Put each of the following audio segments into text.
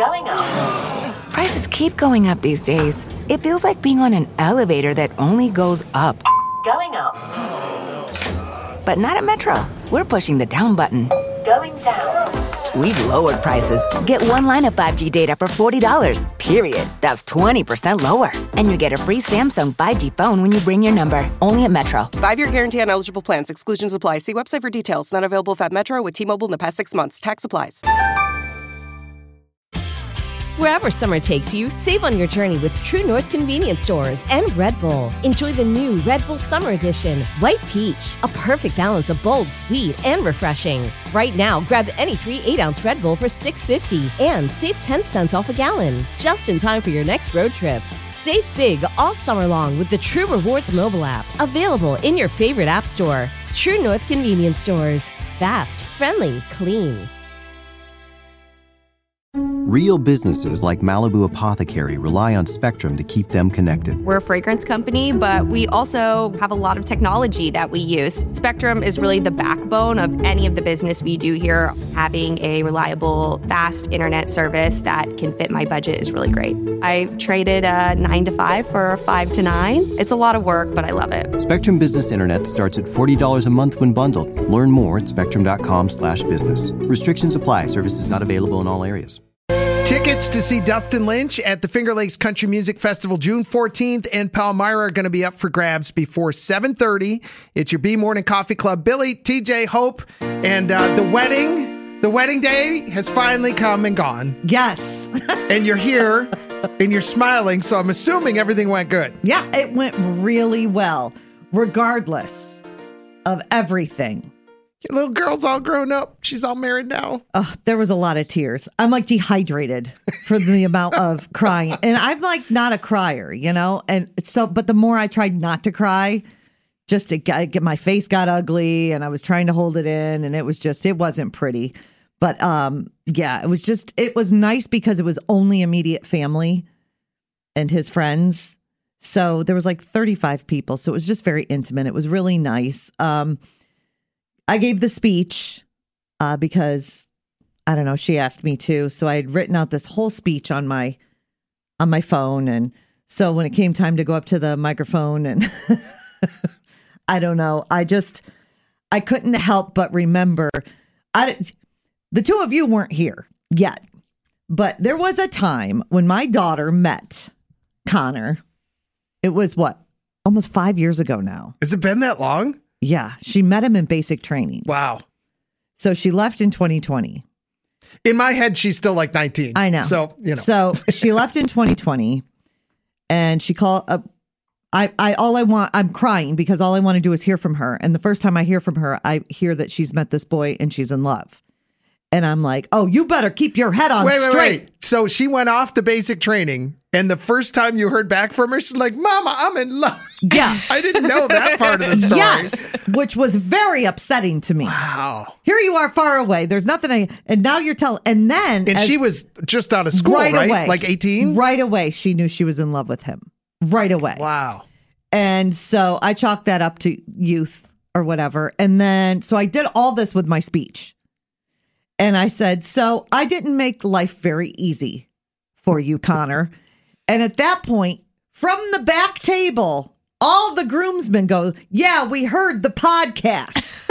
Going up. Prices keep going up these days. It feels like being on an elevator that only goes up. Going up. But not at Metro. We're pushing the down button. Going down. We've lowered prices. Get one line of 5G data for $40, period. That's 20% lower. And you get a free Samsung 5G phone when you bring your number. Only at Metro. 5-year guarantee on eligible plans. Exclusions apply. See website for details. Not available if at Metro with T-Mobile in the past 6 months. Tax applies. Wherever summer takes you, save on your journey with True North Convenience Stores and Red Bull. Enjoy the new Red Bull Summer Edition, White Peach, a perfect balance of bold, sweet, and refreshing. Right now, grab any 3 8-ounce Red Bull for $6.50 and save 10 cents off a gallon. Just in time for your next road trip. Save big all summer long with the True Rewards mobile app, available in your favorite app store. True North Convenience Stores. Fast, friendly, clean. Real businesses like Malibu Apothecary rely on Spectrum to keep them connected. We're a fragrance company, but we also have a lot of technology that we use. Spectrum is really the backbone of any of the business we do here. Having a reliable, fast internet service that can fit my budget is really great. I traded a 9 to 5 for a 5 to 9. It's a lot of work, but I love it. Spectrum Business Internet starts at $40 a month when bundled. Learn more at spectrum.com/business. Restrictions apply. Services not available in all areas. Tickets to see Dustin Lynch at the Finger Lakes Country Music Festival June 14th and Palmyra are going to be up for grabs before 7:30. It's your B Morning Coffee Club. Billy, TJ, Hope, and the wedding day has finally come and gone. Yes. And you're here and you're smiling, so I'm assuming everything went good. Yeah, it went really well, regardless of everything. Your little girl's all grown up. She's all married now. Oh, there was a lot of tears. I'm like dehydrated for the amount of crying. And I'm like not a crier, you know? And so, but the more I tried not to cry, just to get my face got ugly and I was trying to hold it in and it wasn't pretty. But yeah, it was nice because it was only immediate family and his friends. So there was like 35 people. So it was just very intimate. It was really nice. I gave the speech because, I don't know, she asked me to. So I had written out this whole speech on my phone. And so when it came time to go up to the microphone and I don't know, I couldn't help but remember, the two of you weren't here yet, but there was a time when my daughter met Connor. It was almost 5 years ago now. Has it been that long? Yeah, she met him in basic training. Wow. So she left in 2020. In my head, she's still like 19. I know. So, you know. So she left in 2020 and she called I'm crying because all I want to do is hear from her. And the first time I hear from her, I hear that she's met this boy and she's in love. And I'm like, oh, you better keep your head on straight. Wait. So she went off to basic training. And the first time you heard back from her, she's like, Mama, I'm in love. Yeah. I didn't know that part of the story. Yes, which was very upsetting to me. Wow. Here you are far away. There's nothing. And now you're telling. And then. And she was just out of school, right? Away, like 18? Right away. She knew she was in love with him. Right away. Wow. And so I chalked that up to youth or whatever. And then, so I did all this with my speech. And I said, so I didn't make life very easy for you, Connor. And at that point, from the back table, all the groomsmen go, yeah, we heard the podcast.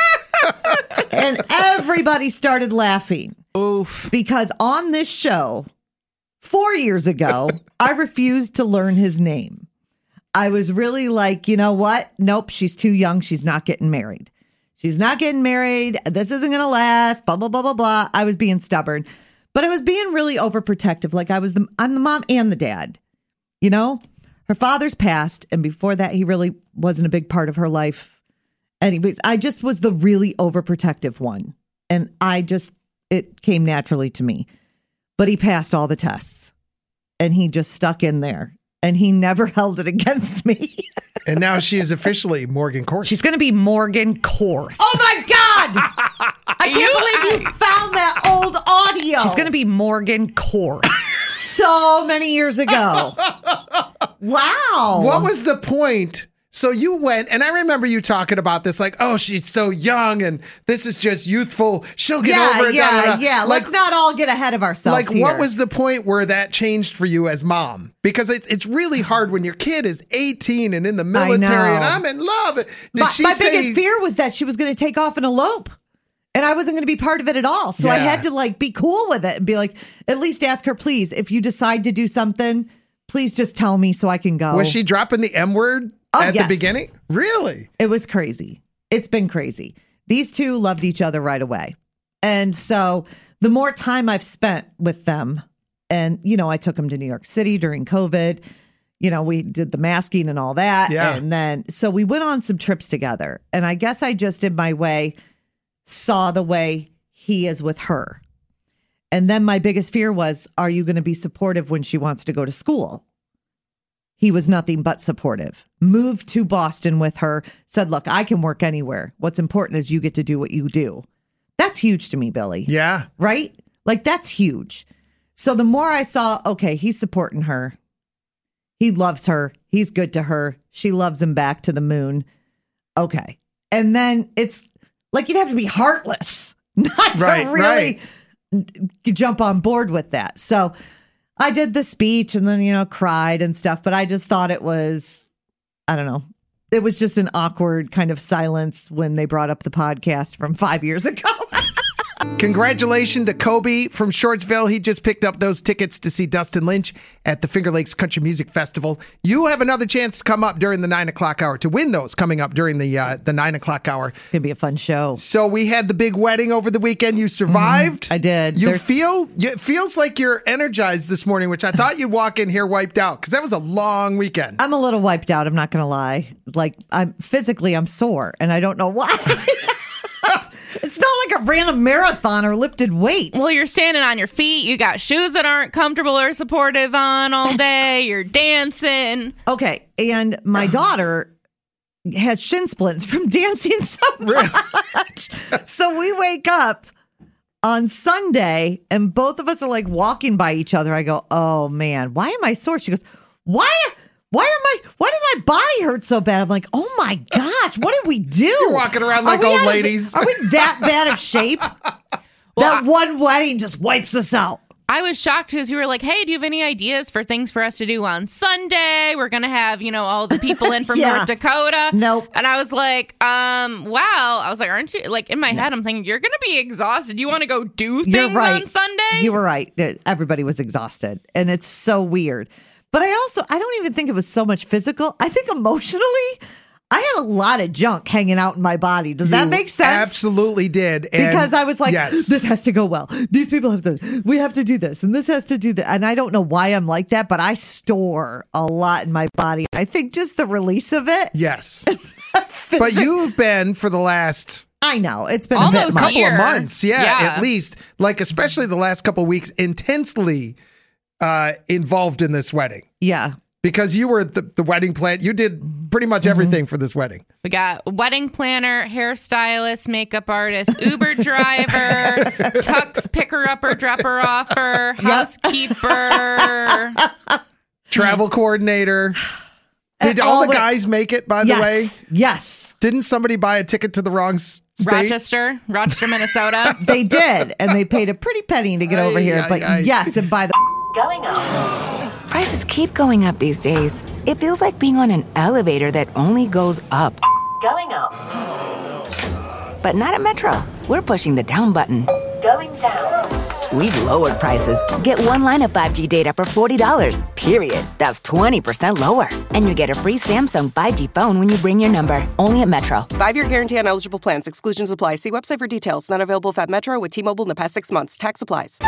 And everybody started laughing. Oof. Because on this show, 4 years ago, I refused to learn his name. I was really like, you know what? Nope, she's too young. She's not getting married. She's not getting married. This isn't going to last, blah, blah, blah, blah, blah. I was being stubborn. But I was being really overprotective. Like I'm the mom and the dad. You know, her father's passed. And before that, he really wasn't a big part of her life. Anyways, I just was the really overprotective one. And it came naturally to me. But he passed all the tests. And he just stuck in there. And he never held it against me. And now she is officially Morgan Korth. She's going to be Morgan Korth. Oh, my God. I can't believe you found that old audio. She's going to be Morgan Korth. So many years ago. Wow. What was the point? So you went, and I remember you talking about this, like, oh, she's so young, and this is just youthful. She'll get over it. Yeah. Like, Let's not all get ahead of ourselves. like, here. what was the point where that changed for you as mom? Because it's really hard when your kid is 18 and in the military, and I'm in love. Did my biggest fear was that she was going to take off and elope. And I wasn't going to be part of it at all. So I had to like be cool with it and be like, at least ask her, please, if you decide to do something, please just tell me so I can go. Was she dropping the M word at the beginning? Really? It was crazy. It's been crazy. These two loved each other right away. And so the more time I've spent with them, and, you know, I took them to New York City during COVID. You know, we did the masking and all that. Yeah. And then, so we went on some trips together. And I guess I just, in my way, saw the way he is with her. And then my biggest fear was, are you going to be supportive when she wants to go to school? He was nothing but supportive. Moved to Boston with her, said, look, I can work anywhere. What's important is you get to do what you do. That's huge to me, Billy. Yeah. Right? Like, that's huge. So the more I saw, okay, he's supporting her. He loves her. He's good to her. She loves him back to the moon. Okay. And then it's like you'd have to be heartless not to really jump on board with that. So I did the speech and then, you know, cried and stuff. But I just thought it was, I don't know. It was just an awkward kind of silence when they brought up the podcast from 5 years ago. Congratulations to Kobe from Shortsville. He just picked up those tickets to see Dustin Lynch at the Finger Lakes Country Music Festival. You have another chance to come up during the 9 o'clock hour, to win those coming up during the 9 o'clock hour. It's going to be a fun show. So we had the big wedding over the weekend. You survived. I did. It feels like you're energized this morning, which I thought you'd walk in here wiped out, because that was a long weekend. I'm a little wiped out. I'm not going to lie. Like, I'm sore, and I don't know why. It's not like I ran a marathon or lifted weights. Well, you're standing on your feet. You got shoes that aren't comfortable or supportive on all day. You're dancing. Okay. And my daughter has shin splints from dancing so much. So we wake up on Sunday and both of us are like walking by each other. I go, oh man, why am I sore? She goes, why does my body hurt so bad? I'm like, oh my gosh, what did we do? You're walking around like old ladies. Are we that bad of shape? That one wedding just wipes us out. I was shocked because you were like, hey, do you have any ideas for things for us to do on Sunday? We're going to have, you know, all the people in from North Dakota. Nope. And I was like, wow. I was like, aren't you? Like, in my head, I'm thinking, you're going to be exhausted. You want to go do things on Sunday? You were right. Everybody was exhausted. And it's so weird. But I don't even think it was so much physical. I think emotionally, I had a lot of junk hanging out in my body. Does that make sense? Absolutely did. And because I was like, yes, this has to go well. These people we have to do this, and this has to do that. And I don't know why I'm like that, but I store a lot in my body. I think just the release of it. Yes. But you've been for the last... I know. It's been almost a couple of months. Yeah, at least. Like, especially the last couple of weeks, intensely involved in this wedding. Yeah. Because you were the wedding plan. You did pretty much everything for this wedding. We got wedding planner, hairstylist, makeup artist, Uber driver, tux picker-upper, dropper-offer, housekeeper. Travel coordinator. Did all the guys make it, by the way? Yes. Didn't somebody buy a ticket to the wrong state? Rochester, Minnesota. They did. And they paid a pretty penny to get over here. But yes, and by the... Going up. Prices keep going up these days. It feels like being on an elevator that only goes up. Going up. But not at Metro. We're pushing the down button. Going down. We've lowered prices. Get one line of 5G data for $40, period. That's 20% lower. And you get a free Samsung 5G phone when you bring your number. Only at Metro. 5-year guarantee on eligible plans. Exclusions apply. See website for details. Not available at Metro with T-Mobile in the past 6 months. Tax applies.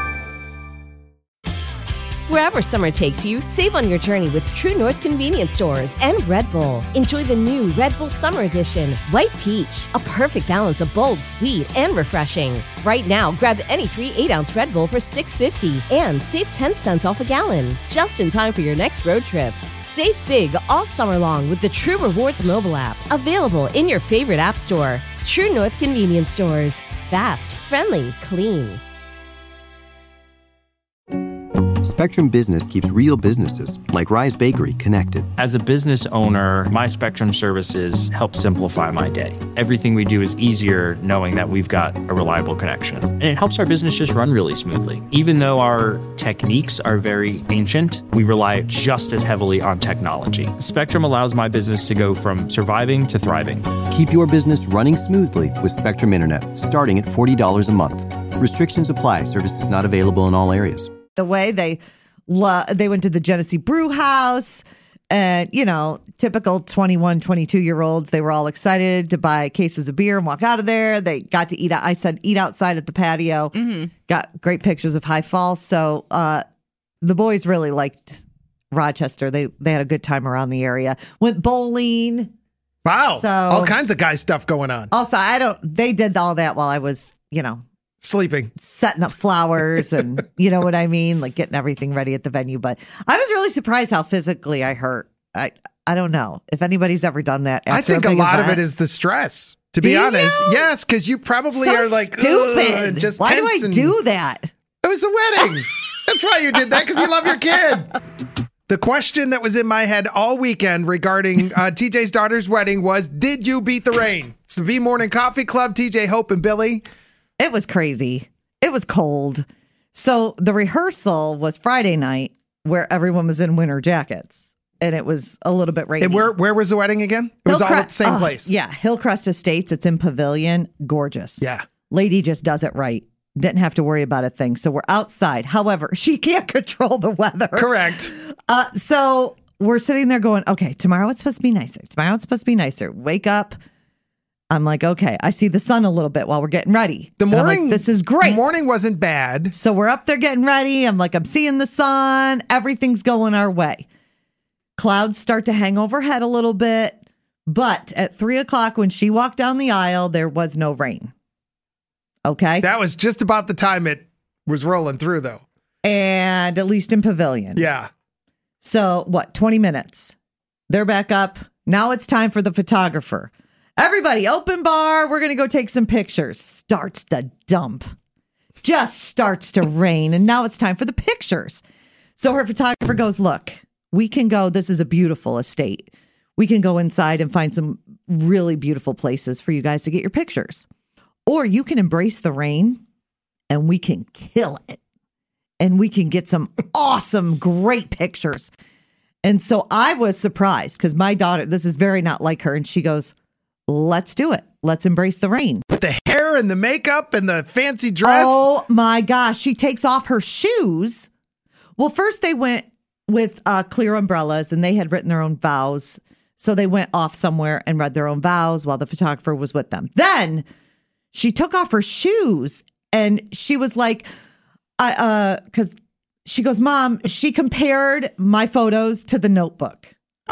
Wherever summer takes you, save on your journey with True North Convenience Stores and Red Bull. Enjoy the new Red Bull Summer Edition, White Peach, a perfect balance of bold, sweet, and refreshing. Right now, grab any 3 8-ounce Red Bull for $6.50 and save 10 cents off a gallon, just in time for your next road trip. Save big all summer long with the True Rewards mobile app, available in your favorite app store. True North Convenience Stores. Fast, friendly, clean. Spectrum Business keeps real businesses, like Rise Bakery, connected. As a business owner, my Spectrum services help simplify my day. Everything we do is easier knowing that we've got a reliable connection. And it helps our business just run really smoothly. Even though our techniques are very ancient, we rely just as heavily on technology. Spectrum allows my business to go from surviving to thriving. Keep your business running smoothly with Spectrum Internet, starting at $40 a month. Restrictions apply. Services not available in all areas. The way they went to the Genesee Brew House, and, typical 21, 22-year-olds, they were all excited to buy cases of beer and walk out of there. They got to eat. I said, eat outside at the patio. Mm-hmm. Got great pictures of High Falls. So the boys really liked Rochester. They had a good time around the area. Went bowling. Wow. So, all kinds of guy stuff going on. Also, they did all that while I was, sleeping, setting up flowers and you know what I mean, like getting everything ready at the venue. But I was really surprised how physically I hurt. I don't know if anybody's ever done that. I think a lot of it is the stress, to be honest. Yes, because you probably are like, stupid. Just why do I do that? It was a wedding. That's why you did that, because you love your kid. The question that was in my head all weekend regarding TJ's daughter's wedding was, did you beat the rain? It's the V Morning Coffee Club, TJ, Hope, and Billy. It was crazy. It was cold. So the rehearsal was Friday night where everyone was in winter jackets and it was a little bit rainy. And where was the wedding again? It was all at the same place. Yeah. Hillcrest Estates. It's in Pavilion. Gorgeous. Yeah. Lady just does it right. Didn't have to worry about a thing. So we're outside. However, she can't control the weather. Correct. So we're sitting there going, okay, tomorrow it's supposed to be nicer. Tomorrow it's supposed to be nicer. Wake up. I'm like, okay, I see the sun a little bit while we're getting ready. The morning, like, this is great. The morning wasn't bad. So we're up there getting ready. I'm like, I'm seeing the sun. Everything's going our way. Clouds start to hang overhead a little bit. But at 3:00 when she walked down the aisle, there was no rain. Okay. That was just about the time it was rolling through, though. And at least in Pavilion. Yeah. So 20 minutes. They're back up. Now it's time for the photographer. Everybody, open bar. We're going to go take some pictures. Starts to dump. Just starts to rain. And now it's time for the pictures. So her photographer goes, look, we can go. This is a beautiful estate. We can go inside and find some really beautiful places for you guys to get your pictures. Or you can embrace the rain and we can kill it. And we can get some awesome, great pictures. And so I was surprised because my daughter, this is very not like her. And she goes, let's do it. Let's embrace the rain. With the hair and the makeup and the fancy dress. Oh my gosh. She takes off her shoes. Well, first they went with clear umbrellas and they had written their own vows. So they went off somewhere and read their own vows while the photographer was with them. Then she took off her shoes and she was like, because she goes, Mom, she compared my photos to the Notebook.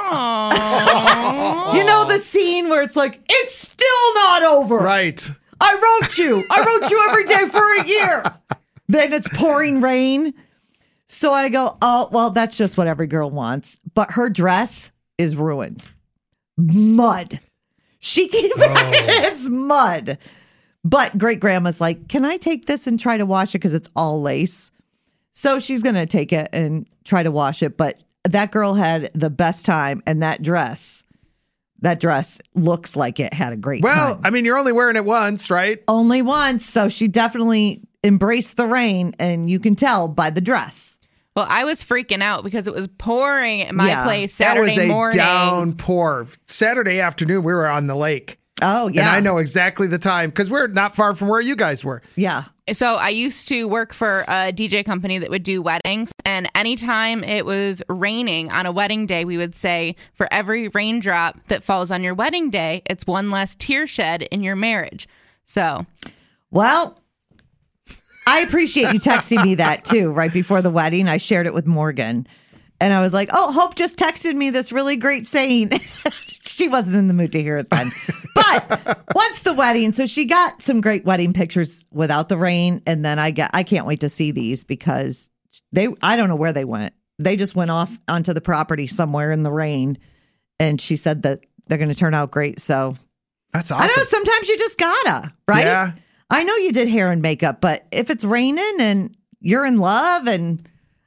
Aww. You know the scene where it's like, it's still not over. Right. I wrote you every day for a year. Then it's pouring rain. So I go, oh, well, that's just what every girl wants. But her dress is ruined. Mud. She came back and it's mud. But great grandma's like, can I take this and try to wash it? Because it's all lace. So she's going to take it and try to wash it. But that girl had the best time, and that dress looks like it had a great time. Well, I mean, you're only wearing it once, right? Only once, so she definitely embraced the rain, and you can tell by the dress. Well, I was freaking out because it was pouring at my place Saturday morning. morning. That was a downpour. Saturday afternoon, we were on the lake. Oh, yeah. And I know exactly the time because we're not far from where you guys were. Yeah. So I used to work for a DJ company that would do weddings. And anytime it was raining on a wedding day, we would say, for every raindrop that falls on your wedding day, it's one less tear shed in your marriage. So. Well, I appreciate you texting me that too. Right before the wedding, I shared it with Morgan. And I was like, oh, Hope just texted me this really great saying. She wasn't in the mood to hear it then. But once the wedding, so she got some great wedding pictures without the rain. And then I can't wait to see these because I don't know where they went. They just went off onto the property somewhere in the rain. And she said that they're going to turn out great. So that's awesome. I don't know. Sometimes you just gotta, right? Yeah. I know you did hair and makeup, but if it's raining and you're in love and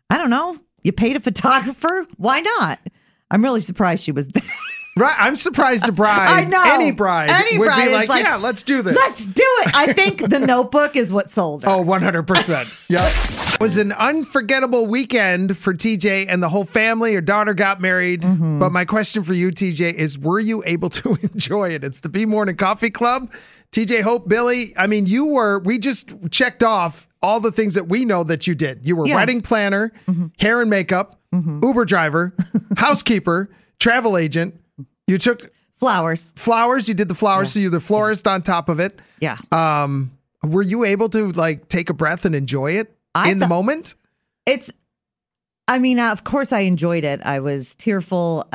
I don't know. You paid a photographer? Why not? I'm really surprised she was there. Right, I'm surprised a bride, I know. any bride would be like, yeah, let's do this. Let's do it. I think The Notebook is what sold her. Oh, 100%. Yep. It was an unforgettable weekend for TJ and the whole family. Her daughter got married. Mm-hmm. But my question for you, TJ, is were you able to enjoy it? It's the B Morning Coffee Club. TJ, Hope, Billy, I mean, we just checked off all the things that we know that you did. You were wedding planner, hair and makeup, Uber driver, housekeeper, travel agent. You took flowers. You did the flowers, so you're the florist on top of it. Yeah. Were you able to like take a breath and enjoy it in the moment? Of course I enjoyed it. I was tearful.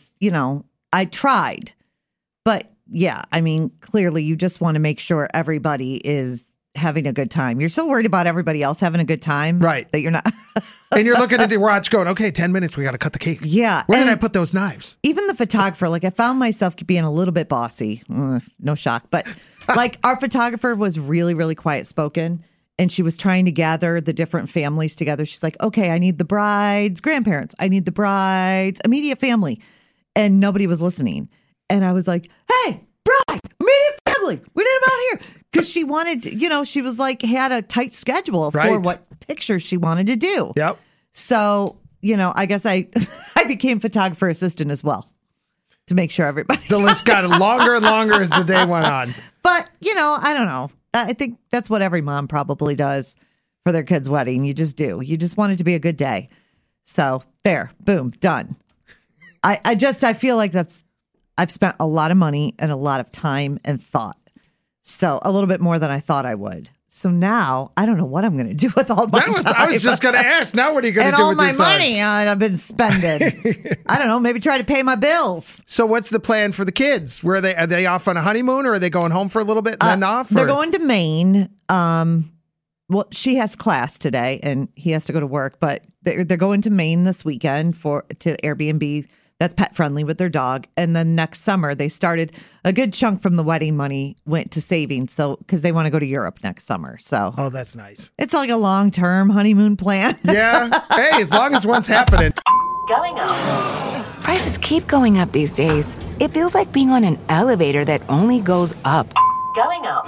I tried. But yeah, clearly you just want to make sure everybody is having a good time. You're so worried about everybody else having a good time. Right. That you're not. And you're looking at your watch going, okay, 10 minutes, we got to cut the cake. Yeah. Where did I put those knives? Even the photographer, I found myself being a little bit bossy. No shock. But our photographer was really, really quiet spoken. And she was trying to gather the different families together. She's like, okay, I need the bride's grandparents. I need the bride's immediate family. And nobody was listening. And I was like, hey, bride, immediate family. We need them out here. Because she wanted, she was had a tight schedule for what pictures she wanted to do. Yep. So, I guess I became photographer assistant as well to make sure everybody. The list got longer and longer as the day went on. But, I don't know. I think that's what every mom probably does for their kid's wedding. You just do. You just want it to be a good day. So there, boom, done. I feel like I've spent a lot of money and a lot of time and thought. So a little bit more than I thought I would. So now I don't know what I'm going to do with all my time. I was just going to ask. Now what are you going to do with your time? And all my money I've been spending. I don't know. Maybe try to pay my bills. So what's the plan for the kids? Are they off on a honeymoon, or are they going home for a little bit and then off? Or? They're going to Maine. Well, she has class today and he has to go to work, but they're going to Maine this weekend to Airbnb. That's pet friendly with their dog. And then next summer, they started a good chunk from the wedding money went to savings. So, because they want to go to Europe next summer. So, oh, that's nice. It's like a long term honeymoon plan. Yeah. Hey, as long as one's happening. Going up. Prices keep going up these days. It feels like being on an elevator that only goes up. Going up.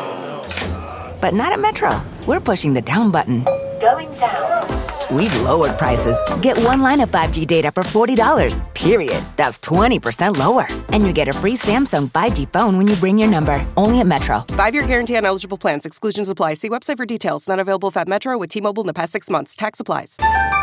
But not at Metro. We're pushing the down button. Going down. We've lowered prices. Get one line of 5G data for $40, period. That's 20% lower. And you get a free Samsung 5G phone when you bring your number. Only at Metro. 5-year guarantee on eligible plans. Exclusions apply. See website for details. Not available at Metro with T-Mobile in the past 6 months. Tax applies.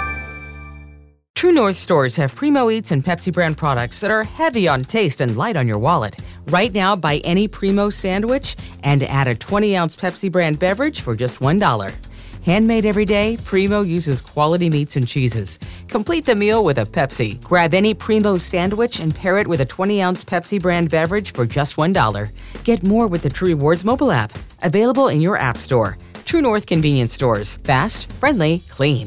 True North stores have Primo Eats and Pepsi brand products that are heavy on taste and light on your wallet. Right now, buy any Primo sandwich and add a 20-ounce Pepsi brand beverage for just $1. Handmade every day, Primo uses quality meats and cheeses. Complete the meal with a Pepsi. Grab any Primo sandwich and pair it with a 20-ounce Pepsi brand beverage for just $1. Get more with the True Rewards mobile app. Available in your app store. True North convenience stores. Fast, friendly, clean.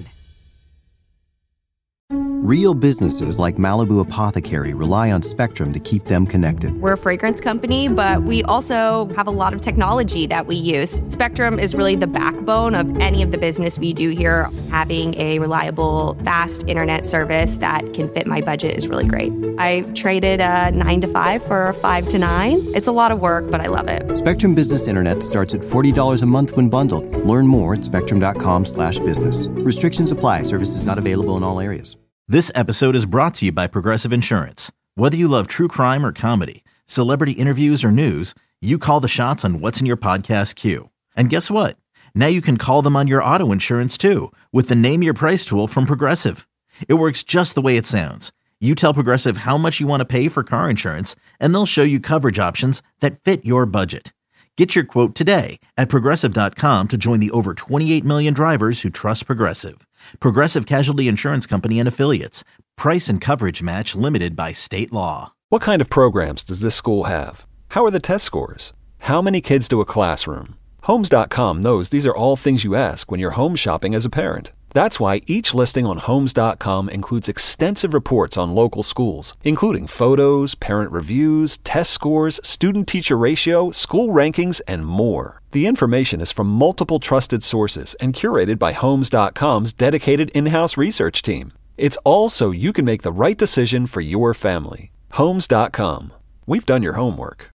Real businesses like Malibu Apothecary rely on Spectrum to keep them connected. We're a fragrance company, but we also have a lot of technology that we use. Spectrum is really the backbone of any of the business we do here. Having a reliable, fast internet service that can fit my budget is really great. I traded a 9 to 5 for a 5 to 9. It's a lot of work, but I love it. Spectrum Business Internet starts at $40 a month when bundled. Learn more at spectrum.com/business. Restrictions apply. Services not available in all areas. This episode is brought to you by Progressive Insurance. Whether you love true crime or comedy, celebrity interviews or news, you call the shots on what's in your podcast queue. And guess what? Now you can call them on your auto insurance too with the Name Your Price tool from Progressive. It works just the way it sounds. You tell Progressive how much you want to pay for car insurance, and they'll show you coverage options that fit your budget. Get your quote today at Progressive.com to join the over 28 million drivers who trust Progressive. Progressive Casualty Insurance Company and Affiliates. Price and coverage match limited by state law. What kind of programs does this school have? How are the test scores? How many kids do a classroom? Homes.com knows these are all things you ask when you're home shopping as a parent. That's why each listing on Homes.com includes extensive reports on local schools, including photos, parent reviews, test scores, student-teacher ratio, school rankings, and more. The information is from multiple trusted sources and curated by Homes.com's dedicated in-house research team. It's all so you can make the right decision for your family. Homes.com. We've done your homework.